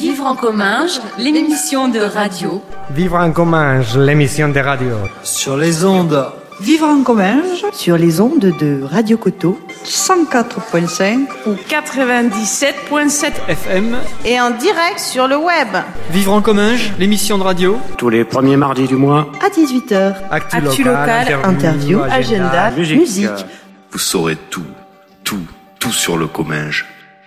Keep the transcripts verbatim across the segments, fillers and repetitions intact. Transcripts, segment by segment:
Vivre en Comminges, l'émission de radio. Vivre en Comminges, l'émission de radio. Sur les ondes. Vivre en Comminges, sur les ondes de Radio Coteau, cent quatre virgule cinq ou quatre-vingt-dix-sept virgule sept F M. Et en direct sur le web. Vivre en Comminges, l'émission de radio. Tous les premiers mardis du mois. À dix-huit heures. Actu, Actu local, local, interview, agenda, agenda musique. musique. Vous saurez tout, tout, tout sur le Comminges.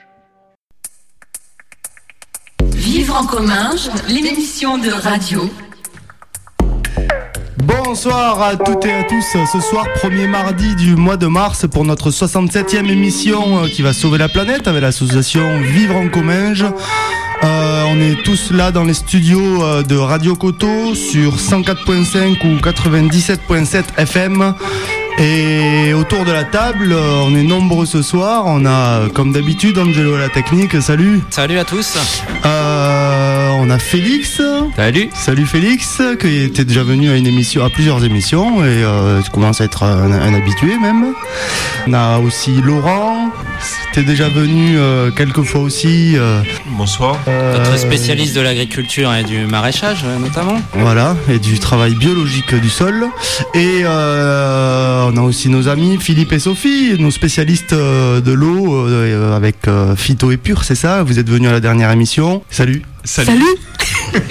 Vivre en Comminges, l'émission de radio. Bonsoir à toutes et à tous. Ce soir, premier mardi du mois de mars, pour notre soixante-septième émission qui va sauver la planète avec l'association Vivre en Comminges. Euh, on est tous là dans les studios de Radio Coteau sur cent quatre virgule cinq ou quatre-vingt-dix-sept virgule sept F M. Et autour de la table, on est nombreux ce soir. On a, comme d'habitude, Angelo à la technique. Salut. Salut à tous. Euh, on a Félix. Salut. Salut Félix, qui était déjà venu à une émission, à plusieurs émissions, et euh, tu commences à être un, un habitué même. On a aussi Laurent. T'es déjà venu euh, quelques fois aussi. Euh, Bonsoir. Euh, Notre spécialiste de l'agriculture et du maraîchage, notamment. Voilà, et du travail biologique du sol. Et euh, on a aussi nos amis Philippe et Sophie, nos spécialistes euh, de l'eau euh, avec euh, Phyto et Pur, c'est ça. Vous êtes venus à la dernière émission. Salut. Salut. Salut.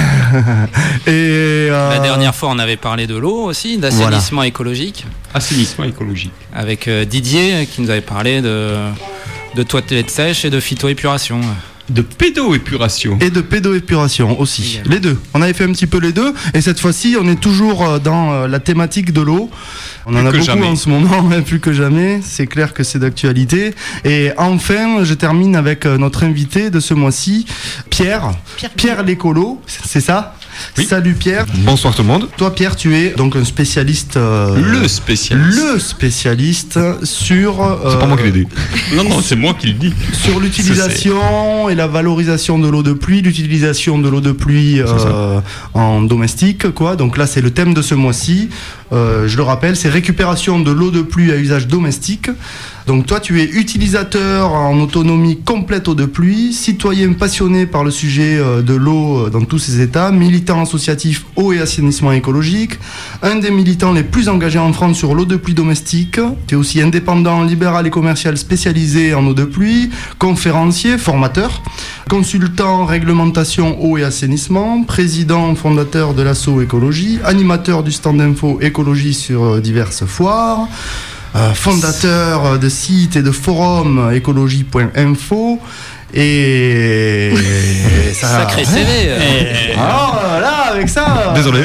Et euh... la dernière fois, on avait parlé de l'eau aussi, d'assainissement voilà. écologique. Assainissement écologique. Avec euh, Didier qui nous avait parlé de, de toilettes sèches et de phytoépuration. De pédoépuration. Et de pédoépuration aussi. Également. Les deux. On avait fait un petit peu les deux. Et cette fois-ci, on est toujours dans la thématique de l'eau. On plus en a beaucoup jamais. En ce moment, hein, plus que jamais. C'est clair que c'est d'actualité. Et enfin, je termine avec notre invité de ce mois-ci, Pierre. Pierre, Pierre l'écolo, c'est ça ? Oui. Salut Pierre. Bonsoir tout le monde. Toi Pierre, tu es donc un spécialiste. Euh, le spécialiste. Le spécialiste sur. Euh, c'est pas moi qui l'ai dit. Non non, c'est moi qui le dis. Sur l'utilisation et la valorisation de l'eau de pluie, l'utilisation de l'eau de pluie euh, en domestique, quoi. Donc là, c'est le thème de ce mois-ci. Euh, je le rappelle, c'est récupération de l'eau de pluie à usage domestique. Donc toi, tu es utilisateur en autonomie complète eau de pluie, citoyen passionné par le sujet de l'eau dans tous ses états, militant associatif eau et assainissement écologique, un des militants les plus engagés en France sur l'eau de pluie domestique. Tu es aussi indépendant, libéral et commercial spécialisé en eau de pluie, conférencier, formateur, consultant réglementation eau et assainissement, président fondateur de l'asso écologie, animateur du stand info écologie sur diverses foires. Euh, fondateur de sites et de forums écologie point info et ça... sacré C V. Et... Alors là avec ça désolé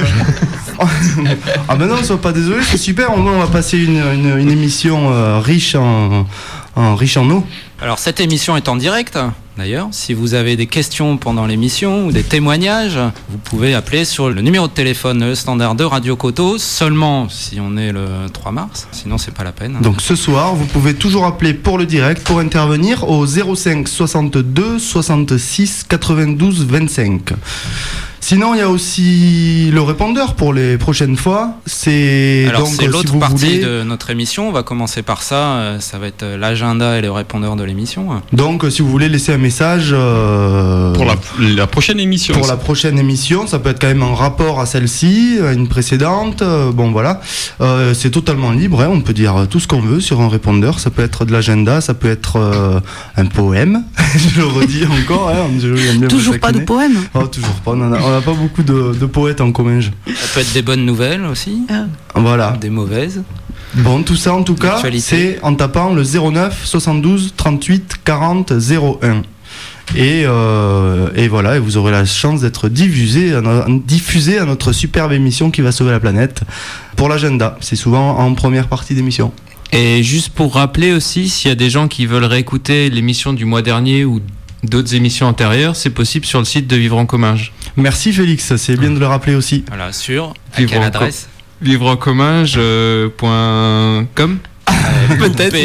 ah ben non, sois pas désolé, c'est super. On va passer une, une, une émission euh, riche en, en riche en eau. Alors cette émission est en direct. D'ailleurs, si vous avez des questions pendant l'émission ou des témoignages, vous pouvez appeler sur le numéro de téléphone standard de Radio Coteau, seulement si on est le trois mars, sinon c'est pas la peine. Donc ce soir, vous pouvez toujours appeler pour le direct, pour intervenir au zéro cinq soixante-deux soixante-six quatre-vingt-douze vingt-cinq. Sinon, il y a aussi le répondeur pour les prochaines fois. C'est Alors, donc c'est l'autre si vous partie voulez... de notre émission. On va commencer par ça. Ça va être l'agenda et le répondeur de l'émission. Donc, si vous voulez laisser un message euh... pour la, la prochaine émission. Pour la prochaine émission, ça peut être quand même en rapport à celle-ci, à une précédente. Bon, voilà, euh, c'est totalement libre. Hein. On peut dire tout ce qu'on veut sur un répondeur. Ça peut être de l'agenda, ça peut être euh, un poème. Je le redis encore. Hein. Je, toujours pas de poème. Oh, toujours pas. On a, on n'a pas beaucoup de, de poètes en Comminges. Ça peut être des bonnes nouvelles aussi. Ah. Voilà. Des mauvaises. Bon, tout ça en tout cas, c'est en tapant le zéro neuf soixante-douze trente-huit quarante zéro un. Et, euh, et voilà, et vous aurez la chance d'être diffusé à, no- diffusé à notre superbe émission qui va sauver la planète. Pour l'agenda, c'est souvent en première partie d'émission. Et juste pour rappeler aussi, s'il y a des gens qui veulent réécouter l'émission du mois dernier ou d'autres émissions antérieures, c'est possible sur le site de Vivre en Comminges. Merci Félix, c'est bien de le rappeler aussi. Voilà, sur à quelle adresse ? co- vivre en comminges point com euh, Peut-être.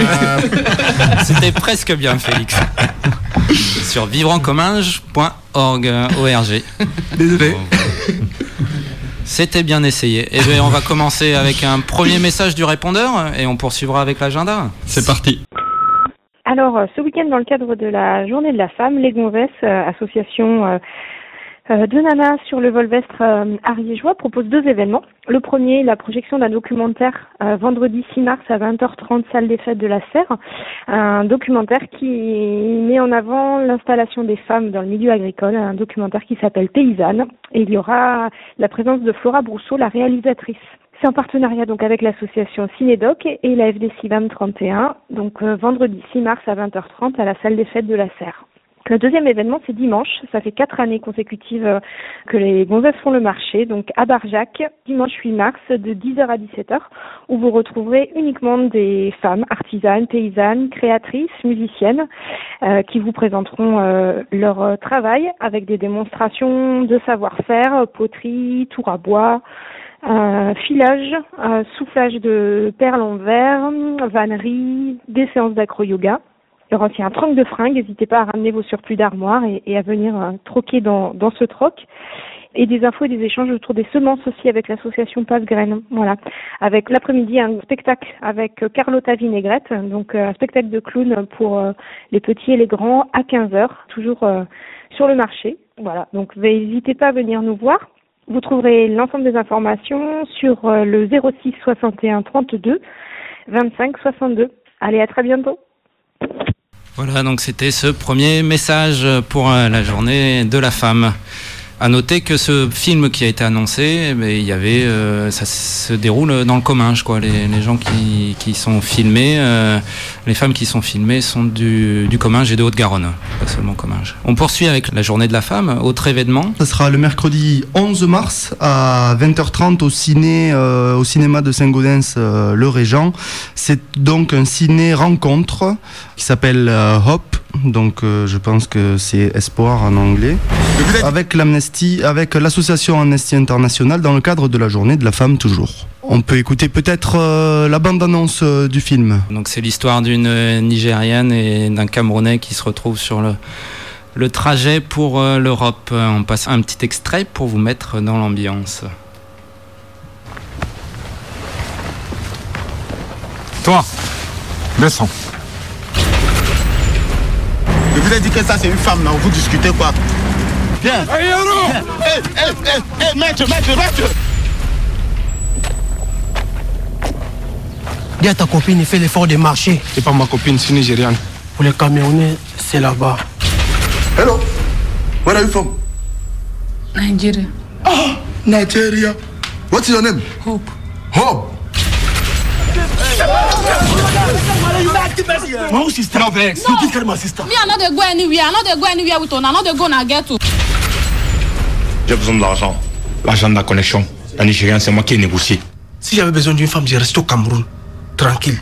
C'était presque bien, Félix. Sur vivre en comminges point org. Désolé. C'était bien essayé. Et bien, on va commencer avec un premier message du répondeur et on poursuivra avec l'agenda. C'est parti. Alors, ce week-end, dans le cadre de la Journée de la Femme, les Gonzesses, euh, association euh, euh, de nanas sur le Volvestre euh, ariégeois, propose deux événements. Le premier, la projection d'un documentaire euh, vendredi six mars à vingt heures trente, salle des fêtes de la Serre. Un documentaire qui met en avant l'installation des femmes dans le milieu agricole, un documentaire qui s'appelle Paysanne. Et il y aura la présence de Flora Brousseau, la réalisatrice. C'est en partenariat donc avec l'association Cinédoc et la F D C I V A M trente et un, donc euh, vendredi six mars à vingt heures trente à la salle des fêtes de la Serre. Le deuxième événement, c'est dimanche. Ça fait quatre années consécutives euh, que les gonzesses font le marché, donc à Barjac, dimanche huit mars, de dix heures à dix-sept heures, où vous retrouverez uniquement des femmes artisanes, paysannes, créatrices, musiciennes, euh, qui vous présenteront euh, leur euh, travail avec des démonstrations de savoir-faire, poterie, tour à bois, Euh, filage, euh, soufflage de perles en verre, vannerie, des séances d'acro-yoga. Il y aura aussi un troc de fringues, n'hésitez pas à ramener vos surplus d'armoire et, et à venir euh, troquer dans, dans ce troc. Et des infos et des échanges autour des semences aussi avec l'association Passe-Graines. Voilà. Avec l'après-midi, un spectacle avec Carlotta Vinaigrette, donc euh, un spectacle de clown pour euh, les petits et les grands à quinze heures, toujours euh, sur le marché. Voilà. Donc n'hésitez pas à venir nous voir. Vous trouverez l'ensemble des informations sur le zéro six soixante et un trente-deux vingt-cinq soixante-deux. Allez, à très bientôt. Voilà, donc c'était ce premier message pour la journée de la femme. À noter que ce film qui a été annoncé, eh bien, il y avait, euh, ça se déroule dans le Comminges, quoi. Les, les gens qui, qui sont filmés, euh, les femmes qui sont filmées sont du, du Comminges et de Haute-Garonne, pas seulement Comminges. On poursuit avec la journée de la femme, autre événement. Ça sera le mercredi onze mars à vingt heures trente au ciné, euh, au cinéma de Saint-Gaudens, euh, le Régent. C'est donc un ciné rencontre qui s'appelle euh, Hop. Donc euh, je pense que c'est Espoir en anglais, avec l'Amnesty, avec l'association Amnesty International dans le cadre de la journée de la femme toujours. On peut écouter peut-être euh, la bande-annonce euh, du film. Donc c'est l'histoire d'une Nigériane et d'un Camerounais qui se retrouvent sur le, le trajet pour euh, l'Europe. On passe un petit extrait pour vous mettre dans l'ambiance. Toi, descends. Je vous ai dit que ça c'est une femme, là, vous discutez quoi? Viens. Hey, Viens. Hey, hey, hey, hey, maître, maître, maître. Dis à ta copine, il fait l'effort de marcher. C'est pas ma copine, c'est nigériane. Pour les Camerounais, c'est là-bas. Hello, where are you from? Nigeria. Ah, Nigeria. What's your name? Hope. Hope. My sister. No vex. You think I'm my sister? Me, I not dey go anywhere. I not dey go anywhere with una. I not dey go na get to. J'ai besoin de l'argent. L'argent de la connexion. La Nigérienne, c'est moi qui ai négocié. Si j'avais besoin d'une femme, je reste au Cameroun. Tranquille.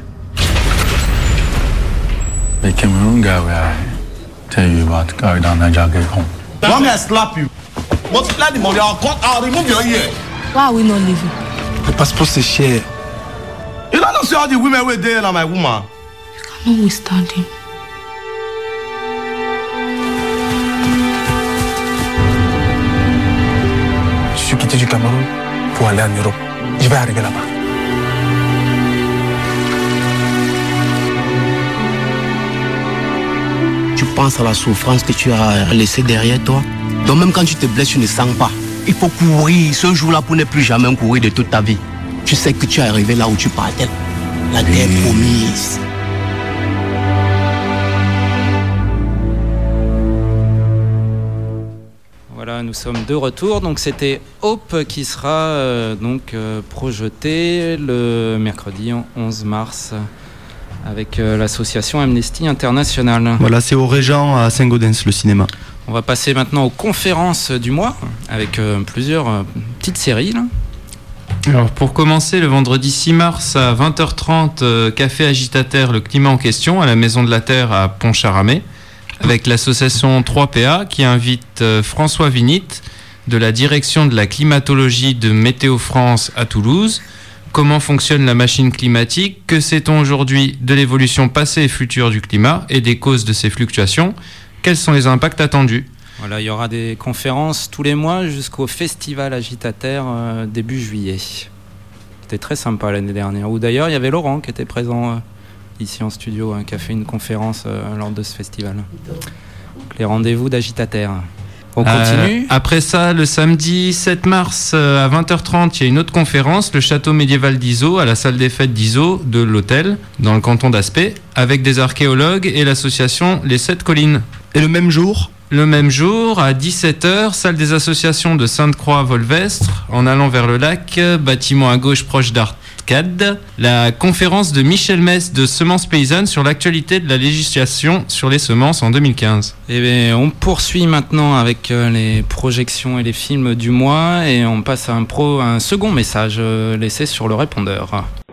The Cameroon guy where I tell you about to go down Niger get home. Mommy, I slap you. Multiply the money, I'll cut, I'll remove your ear. Why are we not leaving? Le passeport, c'est cher. You don't know see all the women were there, like my woman. You cannot withstand him. Je suis quitté du Cameroun pour aller en Europe. Je vais arriver là-bas. Tu penses à la souffrance que tu as laissée derrière toi. Donc même quand tu te blesses, tu ne sens pas. Il faut courir ce jour-là pour ne plus jamais courir de toute ta vie. Tu sais que tu es arrivé là où tu partais. La terre promise. Voilà, nous sommes de retour. Donc c'était Hope qui sera euh, donc euh, projeté le mercredi onze mars avec euh, l'association Amnesty International. Voilà, c'est au Régent à Saint-Gaudens, le cinéma. On va passer maintenant aux conférences du mois avec euh, plusieurs euh, petites séries là. Alors pour commencer, le vendredi six mars à vingt heures trente, euh, Café Agitateur, le climat en question, à la Maison de la Terre à Pontcharramé, avec l'association trois P A qui invite euh, François Vinit de la direction de la climatologie de Météo France à Toulouse. Comment fonctionne la machine climatique? Que sait-on aujourd'hui de l'évolution passée et future du climat et des causes de ces fluctuations? Quels sont les impacts attendus? Voilà, il y aura des conférences tous les mois jusqu'au Festival Agitateur euh, début juillet. C'était très sympa l'année dernière. Ou d'ailleurs, il y avait Laurent qui était présent euh, ici en studio, hein, qui a fait une conférence euh, lors de ce festival. Donc, les rendez-vous d'Agitater. On continue. Euh, après ça, le samedi sept mars euh, à vingt heures trente, il y a une autre conférence, le château médiéval d'Iseau, à la salle des fêtes d'Iseau, de l'hôtel, dans le canton d'Aspet, avec des archéologues et l'association Les Sept Collines. Et le même jour Le même jour, à dix-sept heures, salle des associations de Sainte-Croix-Volvestre, en allant vers le lac, bâtiment à gauche proche d'Arcade, la conférence de Michel Mess de Semences Paysannes sur l'actualité de la législation sur les semences en deux mille quinze. Et bien, on poursuit maintenant avec euh, les projections et les films du mois et on passe à un, pro, un second message euh, laissé sur le répondeur.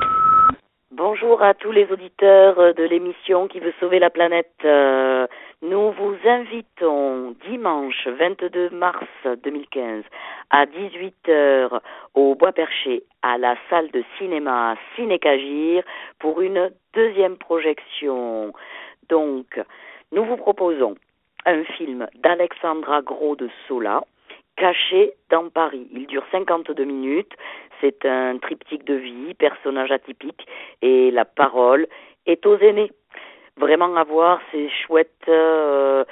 Bonjour à tous les auditeurs de l'émission qui veut sauver la planète. Euh, nous vous invitons dimanche vingt-deux mars deux mille quinze à dix-huit heures au Bois Perché à la salle de cinéma Ciné-Cagir pour une deuxième projection. Donc, nous vous proposons un film d'Alexandra Gros de Sola, Caché dans Paris. Il dure cinquante-deux minutes. C'est un triptyque de vie, personnage atypique, et la parole est aux aînés. Vraiment à voir, c'est chouette, euh,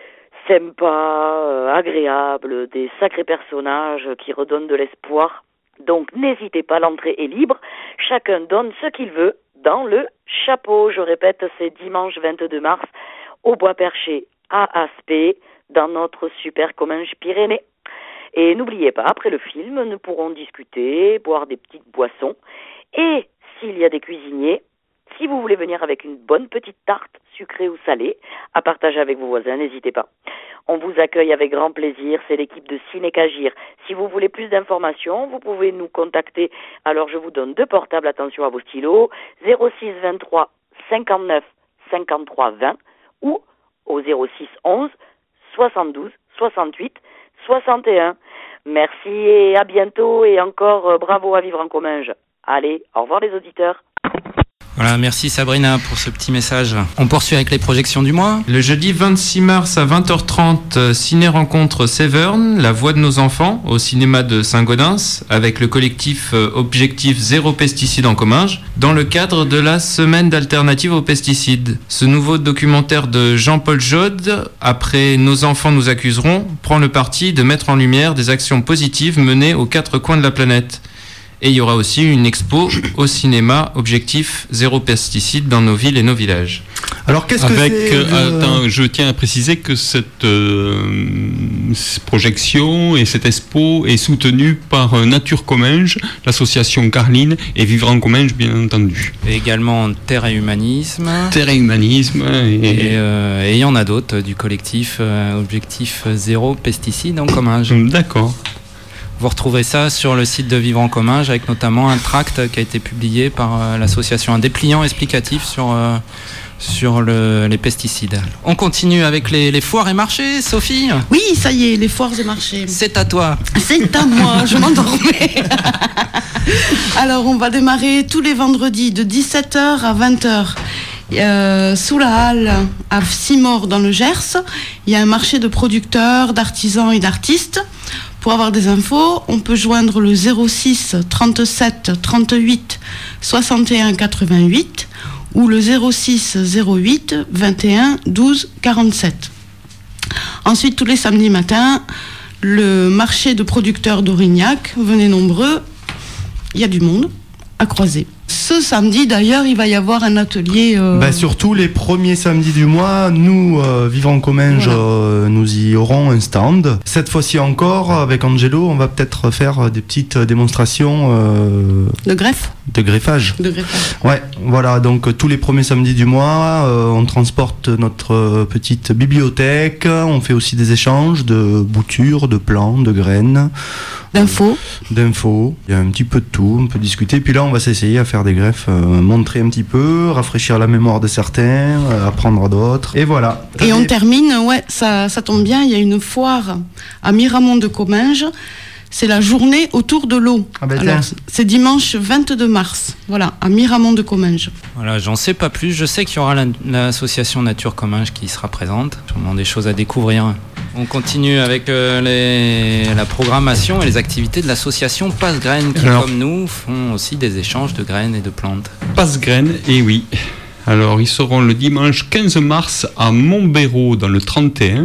sympa, euh, agréable, des sacrés personnages qui redonnent de l'espoir. Donc n'hésitez pas, l'entrée est libre. Chacun donne ce qu'il veut dans le chapeau. Je répète, c'est dimanche vingt-deux mars au Bois Perché à Aspet, dans notre super Comminges Pyrénées. Et n'oubliez pas, après le film, nous pourrons discuter, boire des petites boissons. Et s'il y a des cuisiniers, si vous voulez venir avec une bonne petite tarte, sucrée ou salée, à partager avec vos voisins, n'hésitez pas. On vous accueille avec grand plaisir, c'est l'équipe de Ciné-Cagir. Si vous voulez plus d'informations, vous pouvez nous contacter. Alors je vous donne deux portables, attention à vos stylos, zéro six vingt-trois cinquante-neuf cinquante-trois vingt ou au zéro six onze soixante-douze soixante-huit soixante et un. Merci et à bientôt et encore euh, bravo à Vivre en Comminges. Allez, au revoir les auditeurs. Voilà, merci Sabrina pour ce petit message. On poursuit avec les projections du mois. Le jeudi vingt-six mars à vingt heures trente, ciné-rencontre Severn, La Voix de nos enfants, au cinéma de Saint-Gaudens, avec le collectif Objectif Zéro Pesticide en Comminges, dans le cadre de la Semaine d'alternative aux pesticides. Ce nouveau documentaire de Jean-Paul Jaude, après Nos enfants nous accuseront, prend le parti de mettre en lumière des actions positives menées aux quatre coins de la planète. Et il y aura aussi une expo au cinéma Objectif Zéro Pesticide dans nos villes et nos villages. Alors qu'est-ce Avec, que c'est euh, le... attends, je tiens à préciser que cette euh, projection et cette expo est soutenue par euh, Nature Comminges, l'association Carline et Vivre en Comminges, bien entendu. Et également Terre et Humanisme. Terre et Humanisme. Et, et, euh, et il y en a d'autres du collectif euh, Objectif Zéro Pesticide en Comminges. D'accord. Vous retrouverez ça sur le site de Vivre en Comminges avec notamment un tract qui a été publié par euh, l'association, un dépliant explicatif sur, euh, sur le, les pesticides. On continue avec les, les foires et marchés, Sophie ? Oui, ça y est, les foires et marchés. C'est à toi. C'est à moi, je m'endormais. Alors, on va démarrer tous les vendredis de dix-sept heures à vingt heures. Euh, sous la halle à Simor dans le Gers, il y a un marché de producteurs, d'artisans et d'artistes. Pour avoir des infos, on peut joindre le zéro six trente-sept trente-huit soixante et un quatre-vingt-huit ou le zéro six zéro huit vingt et un douze quarante-sept. Ensuite, tous les samedis matins, le marché de producteurs d'Aurignac. Venez nombreux, il y a du monde à croiser. Ce samedi, d'ailleurs, il va y avoir un atelier... Euh... Bah, surtout les premiers samedis du mois, nous, euh, Vivre en Comminges, voilà. euh, nous y aurons un stand. Cette fois-ci encore, avec Angelo, on va peut-être faire des petites démonstrations... Euh, de greffe De greffage. De greffage. Ouais, voilà, donc euh, tous les premiers samedis du mois, euh, on transporte notre euh, petite bibliothèque, on fait aussi des échanges de boutures, de plants, de graines... D'infos. D'infos. Il y a un petit peu de tout, on peut discuter. Puis là, on va s'essayer à faire des greffes, euh, montrer un petit peu, rafraîchir la mémoire de certains, euh, apprendre à d'autres. Et voilà. Et T'as on des... termine, ouais, ça, ça tombe bien, il y a une foire à Miramont de Comminges. C'est la journée autour de l'eau. Ah ben Alors, c'est dimanche vingt-deux mars, voilà, à Miramont de Comminges. Voilà, j'en sais pas plus. Je sais qu'il y aura la, l'association Nature Comminges qui sera présente. Sûrement des choses à découvrir. On continue avec euh, les, la programmation et les activités de l'association Passe Graines qui, Alors, comme nous, font aussi des échanges de graines et de plantes. Passe Graines, et oui. Alors, ils seront le dimanche quinze mars à Montbéraud, dans le trente et un.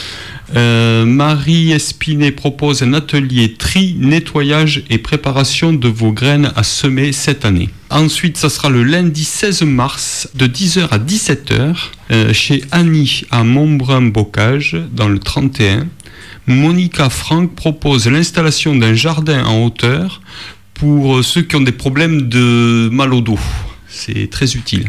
Euh, Marie Espinet propose un atelier tri, nettoyage et préparation de vos graines à semer cette année. Ensuite, ça sera le lundi seize mars de dix heures à dix-sept heures euh, chez Annie à Montbrun-Bocage dans le trente et un. Monica Franck propose l'installation d'un jardin en hauteur pour ceux qui ont des problèmes de mal au dos. C'est très utile.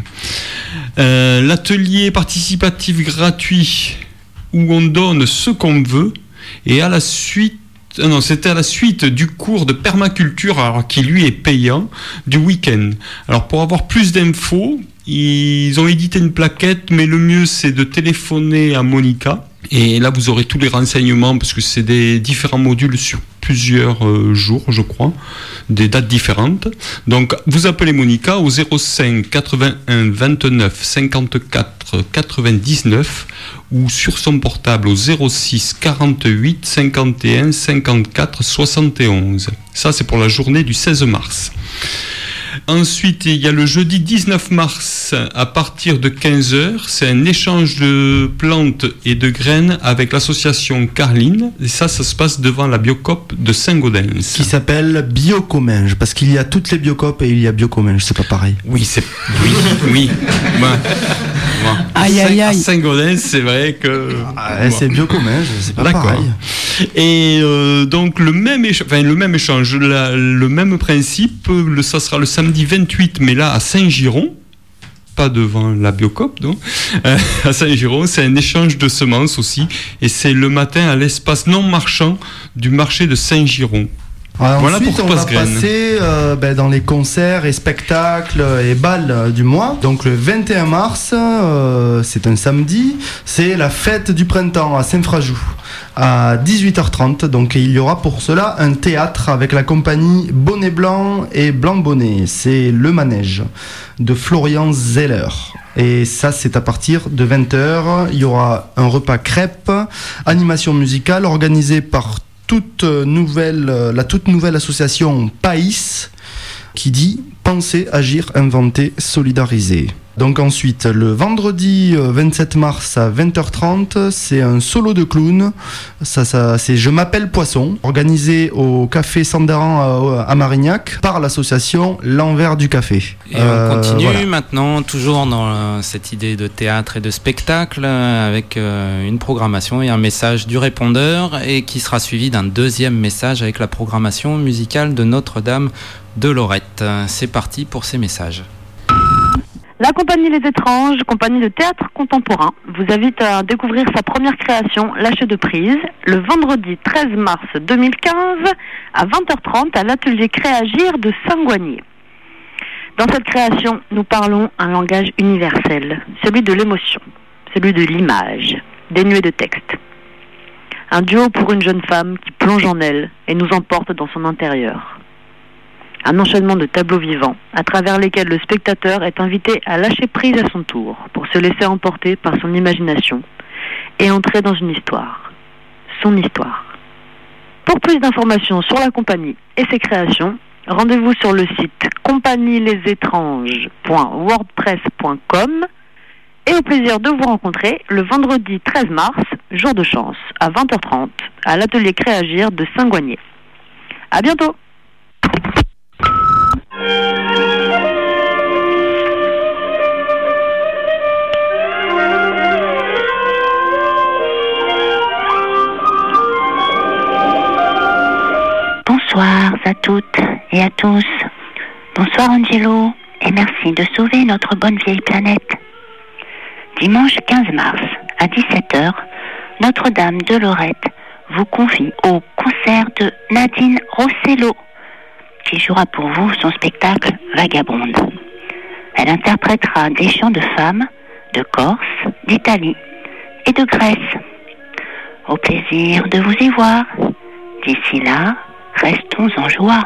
Euh, l'atelier participatif gratuit où on donne ce qu'on veut et à la suite, euh non, c'était à la suite du cours de permaculture, alors qui lui est payant, du week-end. Alors pour avoir plus d'infos, ils ont édité une plaquette, mais le mieux c'est de téléphoner à Monica. Et là vous aurez tous les renseignements parce que c'est des différents modules sur plusieurs euh, jours, je crois, des dates différentes. Donc vous appelez Monica au zéro cinq quatre-vingt-un vingt-neuf cinquante-quatre quatre-vingt-dix-neuf ou sur son portable au zéro six quarante-huit cinquante et un cinquante-quatre soixante et onze. Ça c'est pour la journée du seize mars. Ensuite, il y a le jeudi dix-neuf mars à partir de quinze heures. C'est un échange de plantes et de graines avec l'association Carline. Et ça, ça se passe devant la Biocoop de Saint-Gaudens. Qui s'appelle Biocominges, parce qu'il y a toutes les Biocoop et il y a Biocominges, c'est pas pareil. Oui, c'est... Oui, oui. Ben, ben. Aïe, aïe, aïe. À Saint-Gaudens, c'est vrai que... Ah, bon. C'est Biocominges, c'est pas D'accord. pareil. Et euh, donc, le même, écha- enfin, le même échange, la, le même principe, le, ça sera le samedi vingt-huit, mais là à Saint-Giron, pas devant la Biocoop, donc, euh, à Saint-Giron, c'est un échange de semences aussi, et c'est le matin à l'espace non marchand du marché de Saint-Giron. Alors voilà ensuite, pour on va Passe-Graine. passer euh, ben, dans les concerts et spectacles et balles euh, du mois. Donc le vingt et un mars, euh, c'est un samedi, c'est la fête du printemps à Saint-Frajou à dix-huit heures trente. Donc il y aura pour cela un théâtre avec la compagnie Bonnet Blanc et Blanc Bonnet. C'est Le Manège de Florian Zeller. Et ça, c'est à partir de vingt heures. Il y aura un repas crêpes, animation musicale organisée par toute nouvelle, la toute nouvelle association Païs, qui dit penser, agir, inventer, solidariser. Donc ensuite, le vendredi vingt-sept mars à vingt heures trente, c'est un solo de clown. Ça, ça, c'est Je m'appelle Poisson, organisé au café Sandaran à, à Marignac par l'association L'Envers du Café. Et Euh, on continue voilà. maintenant, toujours dans euh, cette idée de théâtre et de spectacle, euh, avec euh, une programmation et un message du répondeur, et qui sera suivi d'un deuxième message avec la programmation musicale de Notre-Dame de Lorette. C'est parti pour ces messages. La compagnie Les Étranges, compagnie de théâtre contemporain, vous invite à découvrir sa première création, Lâcher de prise, le vendredi treize mars deux mille quinze à vingt heures trente à l'atelier Créagir de Saint-Goignier. Dans cette création, nous parlons un langage universel, celui de l'émotion, celui de l'image, dénué de texte. Un duo pour une jeune femme qui plonge en elle et nous emporte dans son intérieur. Un enchaînement de tableaux vivants, à travers lesquels le spectateur est invité à lâcher prise à son tour, pour se laisser emporter par son imagination et entrer dans une histoire, son histoire. Pour plus d'informations sur la compagnie et ses créations, rendez-vous sur le site compagnie les étranges point wordpress point com et au plaisir de vous rencontrer le vendredi treize mars, jour de chance, à vingt heures trente, à l'atelier Créagir de Saint-Goignier. À bientôt! Bonsoir à toutes et à tous. Bonsoir Angelo et merci de sauver notre bonne vieille planète. Dimanche quinze mars à dix-sept heures, Notre-Dame de Lorette vous confie au concert de Nadine Rossello, qui jouera pour vous son spectacle Vagabonde. Elle interprétera des chants de femmes de Corse, d'Italie et de Grèce. Au plaisir de vous y voir. D'ici là, restons en joie.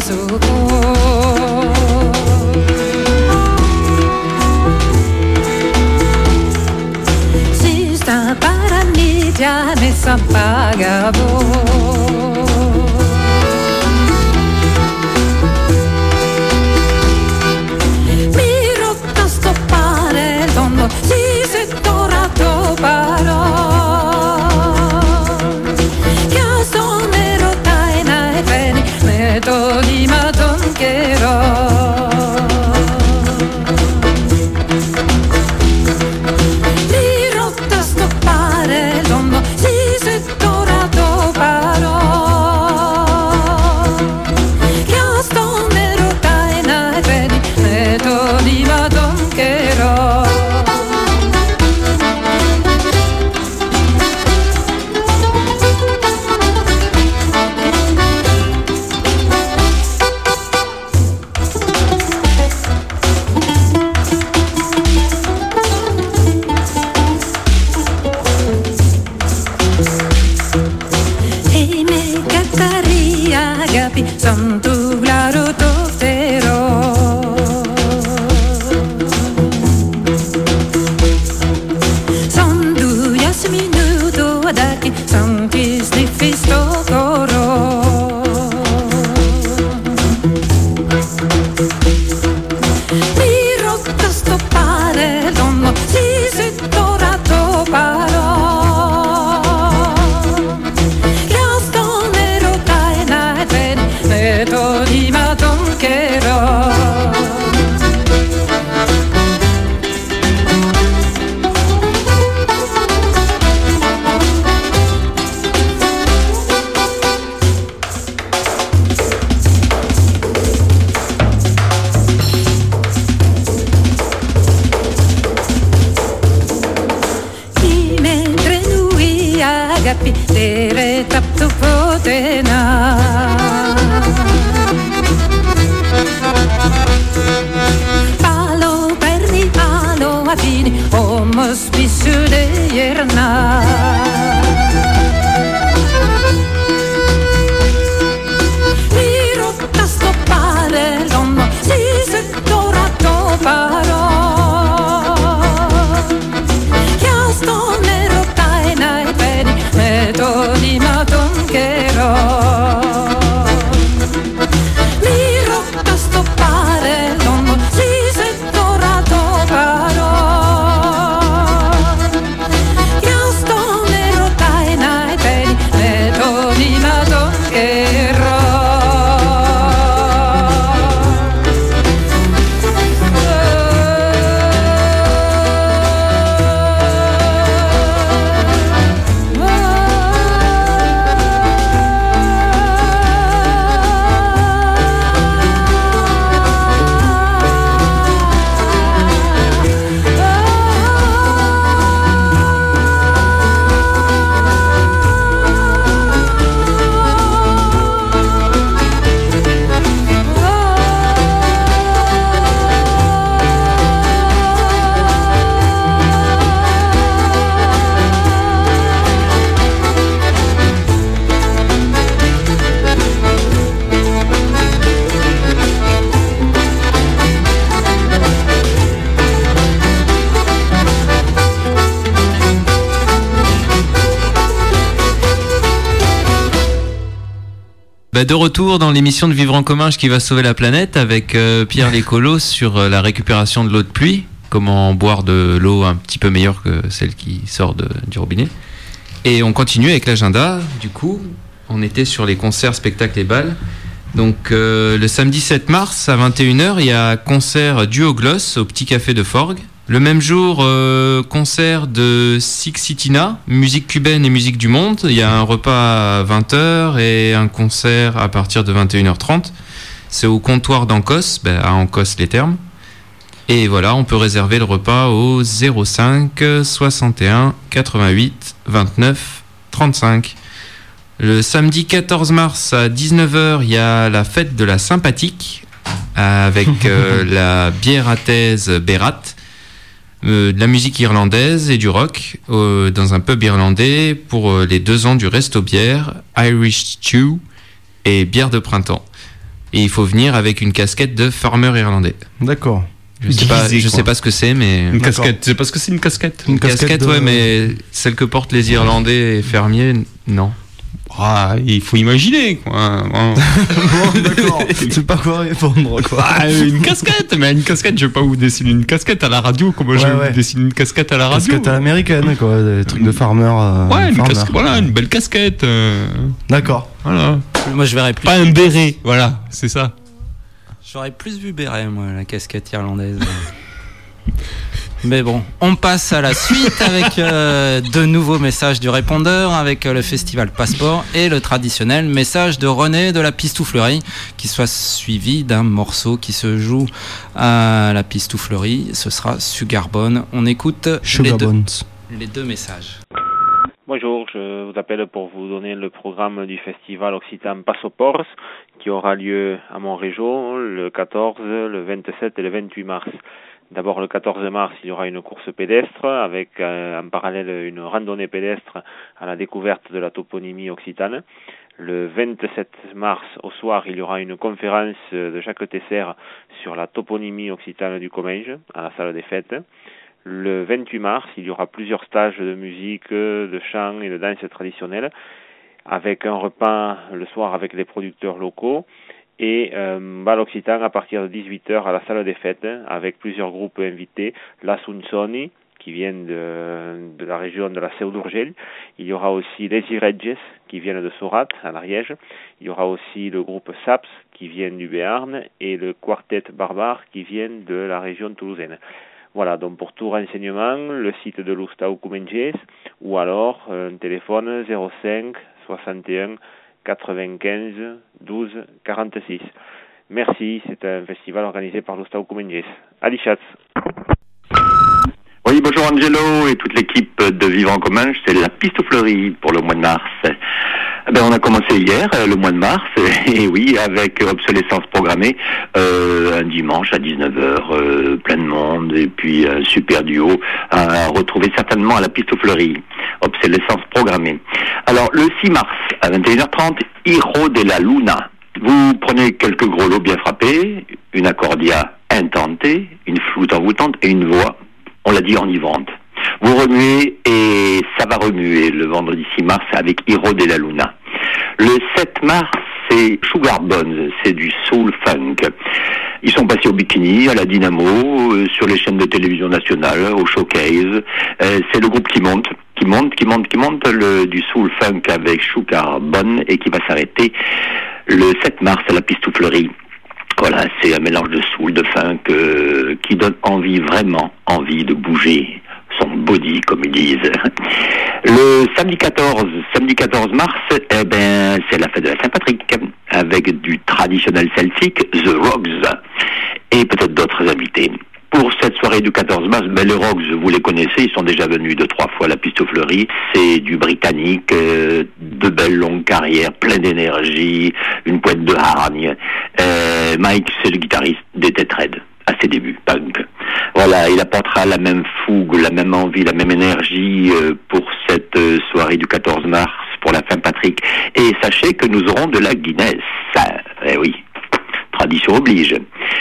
Bah de retour dans l'émission de Vivre en commun qui va sauver la planète avec euh, Pierre Lécolo sur euh, la récupération de l'eau de pluie, comment boire de l'eau un petit peu meilleure que celle qui sort de, du robinet. Et on continue avec l'agenda. Du coup, on était sur les concerts, spectacles et balles. Donc euh, le samedi sept mars à vingt et une heures, il y a concert Duo Gloss au Petit Café de Forgues. Le même jour, euh, concert de Sixitina, musique cubaine et musique du monde. Il y a un repas à vingt heures et un concert à partir de vingt et une heures trente. C'est au comptoir d'Ancos, ben à Ancos les Thermes. Et voilà, on peut réserver le repas au zéro cinq soixante et un quatre-vingt-huit vingt-neuf trente-cinq. Le samedi quatorze mars à dix-neuf heures, il y a la fête de la sympathique avec euh, la biérathèse Bérat. Euh, de la musique irlandaise et du rock euh, dans un pub irlandais pour euh, les deux ans du Resto Bière, Irish Stew et bière de printemps. Et il faut venir avec une casquette de farmer irlandais. D'accord. Je sais pas, je sais pas ce que c'est, mais une casquette. C'est parce que c'est une casquette. Une, une casquette, casquette de... ouais, mais celle que portent les Irlandais et fermiers, non. Ah, il faut imaginer, quoi. Bon, bon d'accord. Je sais pas quoi répondre, quoi. Ah, une casquette, mais une casquette, je vais pas vous dessiner une casquette à la radio, comme ouais, je vais ouais. vous dessiner une casquette à la radio. Casquette à l'américaine, quoi, des trucs de farmer. Euh, ouais, une farmer. Casquette, voilà, une belle casquette. Euh... D'accord. Voilà. Moi, je verrais plus. Pas un béret, voilà, c'est ça. J'aurais plus vu béret, moi, la casquette irlandaise. Mais bon, on passe à la suite avec euh, de nouveaux messages du répondeur, avec euh, le festival Passeport et le traditionnel message de René de la Pistouflerie, qui soit suivi d'un morceau qui se joue à la Pistouflerie. Ce sera Sugarbone. On écoute les deux, les deux messages. Bonjour, je vous appelle pour vous donner le programme du festival occitan Passeport qui aura lieu à Montrégeau le quatorze, le vingt-sept et le vingt-huit mars. D'abord, le quatorze mars, il y aura une course pédestre avec euh, en parallèle une randonnée pédestre à la découverte de la toponymie occitane. Le vingt-sept mars, au soir, il y aura une conférence de Jacques Tesser sur la toponymie occitane du Comminges à la salle des fêtes. Le vingt-huit mars, il y aura plusieurs stages de musique, de chant et de danse traditionnelle avec un repas le soir avec les producteurs locaux. Et euh, bal occitan à partir de dix-huit heures à la salle des fêtes avec plusieurs groupes invités, la Sunsoni qui viennent de, de la région de la Seu d'Urgell, il y aura aussi les Iredges qui viennent de Sorat à l'Ariège, il y aura aussi le groupe Saps qui viennent du Béarn et le quartet Barbare qui viennent de la région toulousaine. Voilà, donc pour tout renseignement, le site de l'Oustau Comenges ou alors un téléphone zéro cinq soixante et un quatre-vingt-quinze douze quarante-six. Merci, c'est un festival organisé par l'Oustau Comenges. Ali Schatz. Oui, bonjour Angelo et toute l'équipe de Vivre en commun, c'est la Pistouflerie pour le mois de mars. Ben, on a commencé hier, le mois de mars, et oui, avec obsolescence programmée, euh, un dimanche à dix-neuf heures, euh, plein de monde, et puis un super duo à retrouver certainement à la Pistouflerie, obsolescence programmée. Alors, le six mars, à vingt et une heures trente, Hiro de la Luna. Vous prenez quelques gros lots bien frappés, une accordia intentée, une flûte envoûtante et une voix, on l'a dit, enivrante. Vous remuez et ça va remuer le vendredi six mars avec Hiro de la Luna. Le sept mars, c'est Sugarbone, c'est du soul funk. Ils sont passés au Bikini, à la Dynamo, euh, sur les chaînes de télévision nationales, au Showcase. Euh, c'est le groupe qui monte, qui monte, qui monte, qui monte, le, du soul funk avec Sugarbone et qui va s'arrêter le sept mars à la Pistouflerie. Voilà, c'est un mélange de soul, de funk euh, qui donne envie, vraiment envie de bouger son body, comme ils disent. Le samedi quatorze, samedi quatorze mars, eh ben, c'est la fête de la Saint-Patrick, avec du traditionnel celtique, The Rogues, et peut-être d'autres invités. Pour cette soirée du quatorze mars, ben, les Rogues, vous les connaissez, ils sont déjà venus deux, trois fois à la Pistouflerie. C'est du britannique, euh, de belles longues carrières, plein d'énergie, une pointe de hargne. Euh, Mike, c'est le guitariste des Têtes Raides, à ses débuts, punk. Voilà, il apportera la même fougue, la même envie, la même énergie euh, pour cette euh, soirée du quatorze mars, pour la Saint-Patrick. Et sachez que nous aurons de la Guinness. Ça, eh oui, tradition oblige.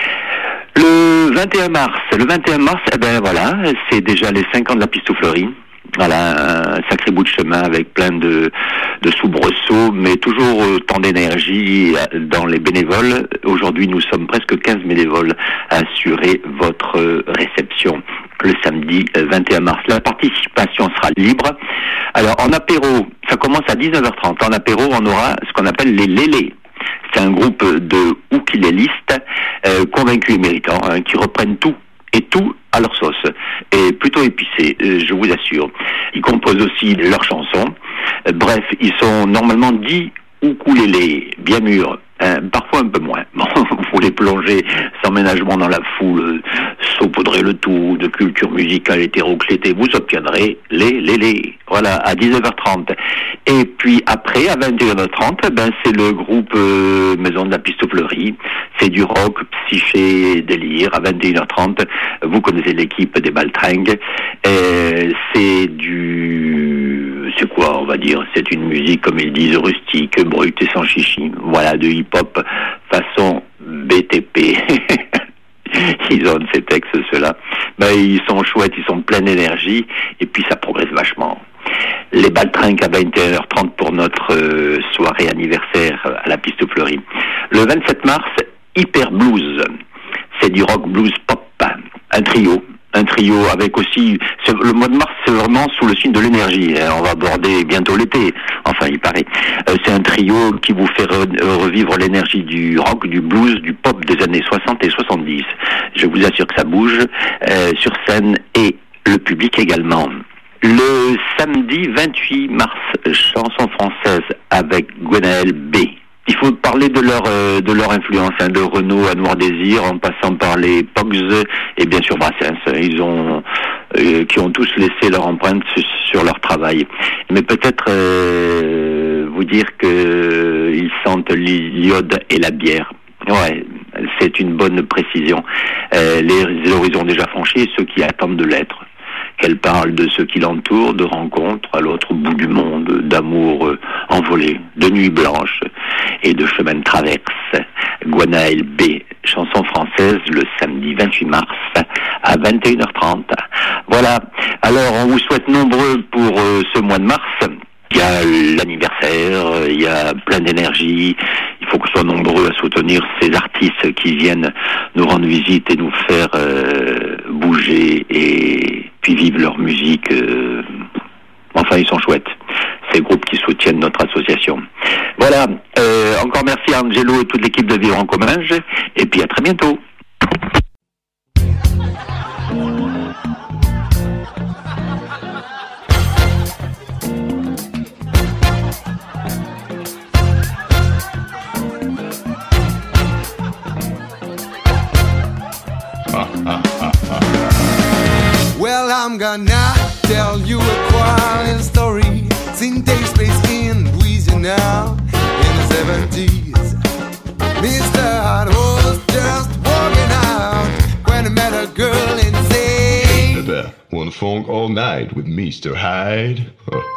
Le vingt et un mars, le vingt et un mars, eh ben voilà, c'est déjà les cinq ans de la Pistouflerie. Voilà, un sacré bout de chemin avec plein de, de soubresauts, mais toujours tant d'énergie dans les bénévoles. Aujourd'hui, nous sommes presque quinze bénévoles à assurer votre réception le samedi vingt et un mars. La participation sera libre. Alors, en apéro, ça commence à dix-neuf heures trente. En apéro, on aura ce qu'on appelle les lélés. C'est un groupe de ukulélistes euh, convaincus et méritants, hein, qui reprennent tout et tout à leur sauce, et plutôt épicé, euh, je vous assure. Ils composent aussi leurs chansons. Euh, bref, ils sont normalement dix ukulélés, bien mûrs, hein, parfois un peu moins. Bon, vous les plongez sans ménagement dans la foule, saupoudrez le tout de culture musicale hétéroclétée, vous obtiendrez les lélés. Voilà, à dix-neuf heures trente. Et puis après, à vingt et une heures trente, ben, c'est le groupe euh, Maison de la Pistouflerie. C'est du rock, psyché, délire. À vingt et une heures trente, vous connaissez l'équipe des Baltringues. Euh, c'est du... C'est quoi, on va dire? C'est une musique, comme ils disent, rustique, brute et sans chichi. Voilà, de hip-hop façon B T P. Ils ont ces textes, ceux-là. Ben, ils sont chouettes, ils sont pleins d'énergie, et puis ça progresse vachement. Les Baltrinques à vingt et une heures trente pour notre euh, soirée anniversaire à la Piste Fleurie. Le vingt-sept mars, Hyper Blues. C'est du rock blues pop. Un trio. Un trio avec aussi... Le mois de mars, c'est vraiment sous le signe de l'énergie. On va aborder bientôt l'été. Enfin, il paraît. Euh, c'est un trio qui vous fait re- revivre l'énergie du rock, du blues, du pop des années soixante et soixante-dix. Je vous assure que ça bouge euh, sur scène et le public également. Le samedi vingt-huit mars, chanson française avec Gwenaël B. Il faut parler de leur euh, de leur influence, hein, de Renaud à Noir Désir, en passant par les Pogs et bien sûr Brassens. Ils ont euh, qui ont tous laissé leur empreinte sur leur travail. Mais peut-être euh, vous dire que ils sentent l'iode et la bière. Ouais, c'est une bonne précision. Euh, les, les horizons déjà franchis, ceux qui attendent de l'être. Qu'elle parle de ceux qui l'entourent, de rencontres à l'autre bout du monde, d'amour euh, envolé, de nuits blanches et de chemins de traverse. Gwenaël B, chanson française, le samedi vingt-huit mars à vingt et une heures trente. Voilà, alors on vous souhaite nombreux pour euh, ce mois de mars. Il y a l'anniversaire, il y a plein d'énergie. Il faut qu'on soit nombreux à soutenir ces artistes qui viennent nous rendre visite et nous faire euh, bouger et puis vivre leur musique. Euh... Enfin, ils sont chouettes, ces groupes qui soutiennent notre association. Voilà, euh, encore merci à Angelo et toute l'équipe de Vivre en Commun. Et puis à très bientôt. Well, I'm gonna tell you a quiet story. Seen takes place in Louisiana in the seventies. Mister Hart was just walking out when he met a girl and said, "Hey, baby, wanna funk all night with Mister Hyde?"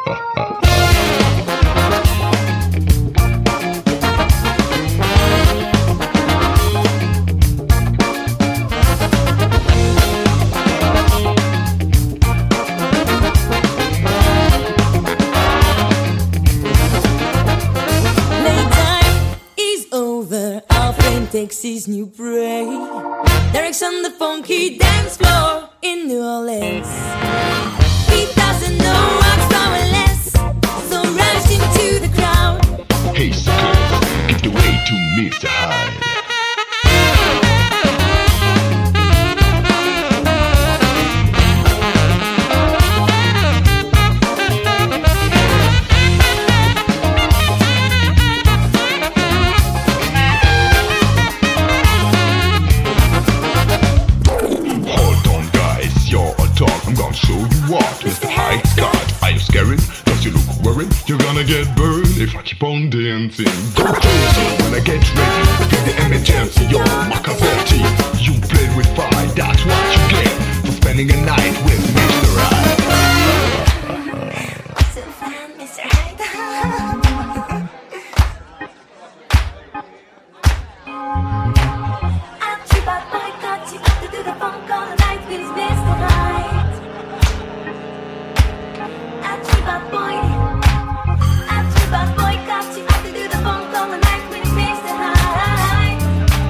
Takes his new prey, direction the funky dance floor in New Orleans. He doesn't know what's going less, so rushed into the crowd. Hey suckers, give the way to Mister Hyde. Mister Hyde Scott, are you scaring? Does you look worried? You're gonna get burned if I keep on dancing. Go crazy when I get ready. Feel the emergency, yo, Machiavelli. You play with fire, that's what you get for spending a night with Mister Hyde. So fun, Mister Hyde. I'm cheap, but I got you to do the funk all night with Mister Hyde. Bad boy, I'm too bad boy, got you to do the funk all the night with Mister Hyde.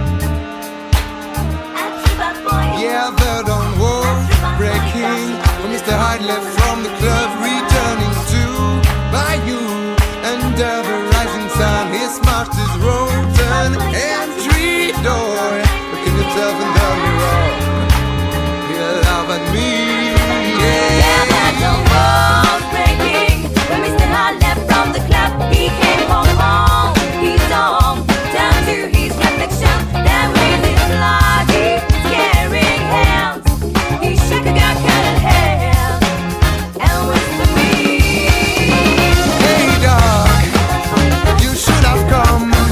I'm too bad boy. Yeah, the dawn was breaking when Mister Hyde left from the club, returning to Bayou. Under the rising sun, he smashed his rotten entry door. Looking himself in the mirror, he laughed at me. Yeah, yeah, that dawn was. When Mister Hyde left from the club, he came home on his own, down to his reflection. Then with his bloody, scaring hands, he shook a gun colored hand and whispered me, "Hey dog, you should have come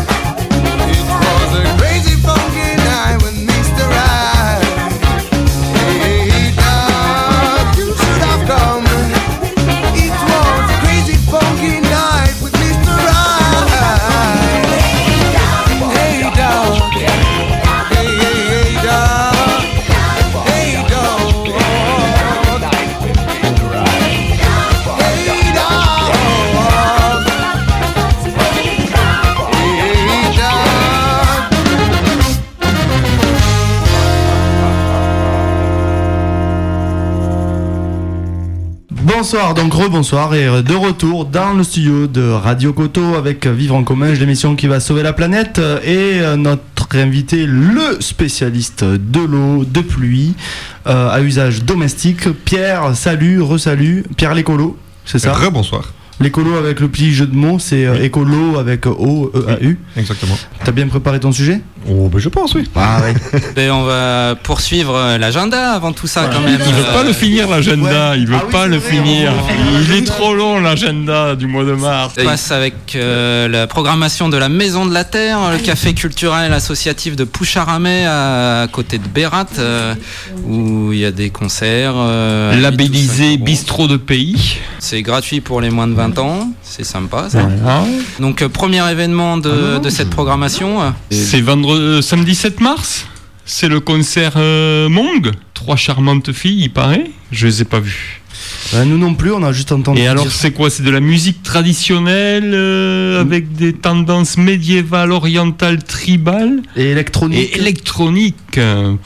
Bonsoir, donc rebonsoir et de retour dans le studio de Radio Coteau avec Vivre en commun, l'émission qui va sauver la planète et notre invité, le spécialiste de l'eau de pluie euh, à usage domestique, Pierre. Salut, re-salut, Pierre l'écolo, c'est ça? Rebonsoir. L'écolo avec le petit jeu de mots, c'est oui. écolo avec O, E, A, U. Exactement. T'as bien préparé ton sujet? Oh, ben je pense, oui. Ah, oui. Et on va poursuivre l'agenda avant tout ça, ouais. quand même. Il veut pas le finir, l'agenda. Ouais. Il veut ah, pas oui, le vrai, finir. Il est trop long, l'agenda du mois de mars. On passe avec euh, la programmation de la Maison de la Terre, le café culturel associatif de Poucharamé à côté de Bérat, euh, où il y a des concerts. Euh, Labellisé bistrot de pays. C'est gratuit pour les moins de vingt ans, c'est sympa ça. Ouais. Donc euh, premier événement de, de cette programmation. C'est vendredi, euh, samedi sept mars. C'est le concert euh, Mong. Trois charmantes filles, il paraît. Je les ai pas vues. Euh, nous non plus, on a juste entendu. Et alors c'est quoi? C'est de la musique traditionnelle euh, mmh. avec des tendances médiévales, orientales, tribales et électroniques. Et électroniques.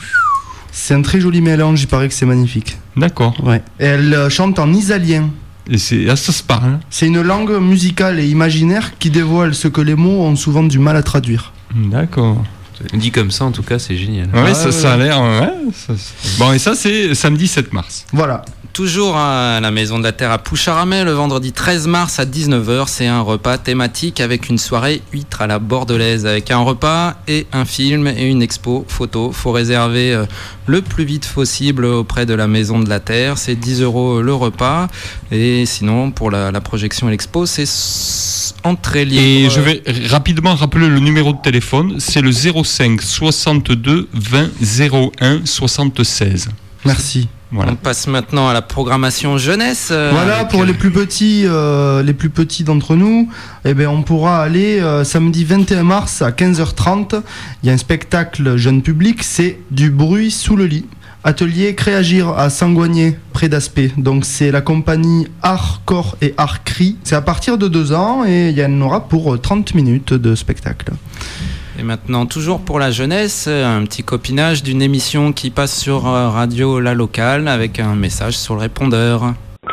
C'est un très joli mélange, il paraît que c'est magnifique. D'accord. Ouais. Et elle euh, chante en isalien. Et c'est, ah, ça se parle. C'est une langue musicale et imaginaire qui dévoile ce que les mots ont souvent du mal à traduire. D'accord. Dit comme ça, en tout cas, c'est génial. Ouais, ah, ça, ouais. ça a l'air. Ouais, ça, bon, et ça, c'est samedi sept mars. Voilà. Toujours à la Maison de la Terre à Poucharamé, le vendredi treize mars à dix-neuf heures, c'est un repas thématique avec une soirée huître à la bordelaise, avec un repas et un film et une expo photo. Faut réserver euh, le plus vite possible auprès de la Maison de la Terre. C'est dix euros le repas. Et sinon, pour la, la projection et l'expo, c'est entrée libre. Et je vais rapidement rappeler le numéro de téléphone. C'est le zéro cinq soixante-deux vingt zéro un soixante-seize. Merci. Voilà. On passe maintenant à la programmation jeunesse. Euh, voilà, pour les plus petits, euh, les plus petits d'entre nous, eh ben on pourra aller euh, samedi vingt et un mars à quinze heures trente. Il y a un spectacle jeune public, c'est Du bruit sous le lit. Atelier Créagir à Sangoigné, près d'Aspé. Donc c'est la compagnie Art Corps et Art Cri. C'est à partir de deux ans et il y en aura pour trente minutes de spectacle. Et maintenant, toujours pour la jeunesse, un petit copinage d'une émission qui passe sur Radio La Locale avec un message sur le répondeur.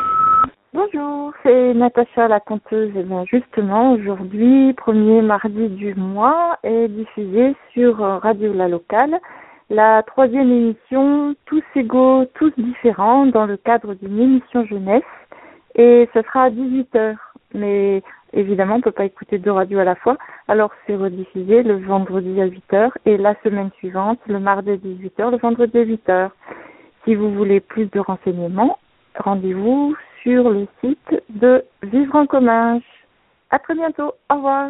Bonjour, c'est Natacha la conteuse. Et bien justement, aujourd'hui, premier mardi du mois, est diffusée sur Radio La Locale la troisième émission Tous égaux, tous différents dans le cadre d'une émission jeunesse. Et ce sera à dix-huit heures. Mais évidemment, on ne peut pas écouter deux radios à la fois. Alors, c'est rediffusé le vendredi à huit heures et la semaine suivante, le mardi à dix-huit heures, le vendredi à huit heures. Si vous voulez plus de renseignements, rendez-vous sur le site de Vivre en commun. À très bientôt. Au revoir.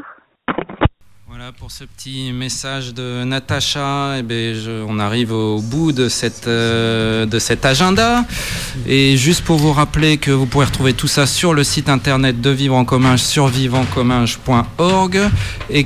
Voilà pour ce petit message de Natacha. Eh bien, je, on arrive au bout de, cette, euh, de cet agenda. Et juste pour vous rappeler que vous pourrez retrouver tout ça sur le site internet de Vivre en commun sur vivre en commun point org et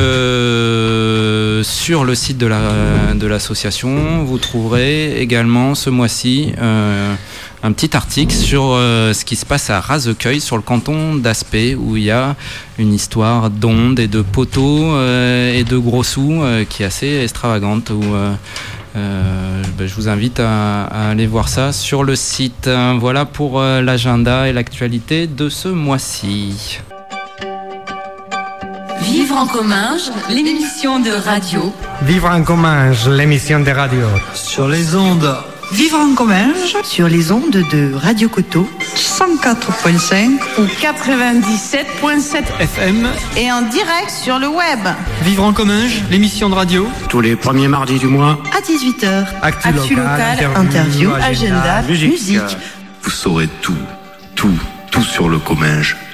que sur le site de, la, de l'association, vous trouverez également ce mois-ci euh, un petit article sur euh, ce qui se passe à Razecueil, sur le canton d'Aspé, où il y a une histoire d'ondes et de poteaux euh, et de gros sous euh, qui est assez extravagante. Où, euh, euh, ben, je vous invite à, à aller voir ça sur le site. Voilà pour euh, l'agenda et l'actualité de ce mois-ci. Vivre en commun, l'émission de radio. Vivre en commun, l'émission de radio. Sur les ondes. Vivre en commun sur les ondes de Radio Coteau cent quatre virgule cinq ou quatre-vingt-dix-sept virgule sept F M et en direct sur le web. Vivre en commun, l'émission de radio. Tous les premiers mardis du mois à dix-huit heures. Actu, Actu local, local interview, interview, agenda, agenda musique. musique. Vous saurez tout, tout, tout sur le Comminges.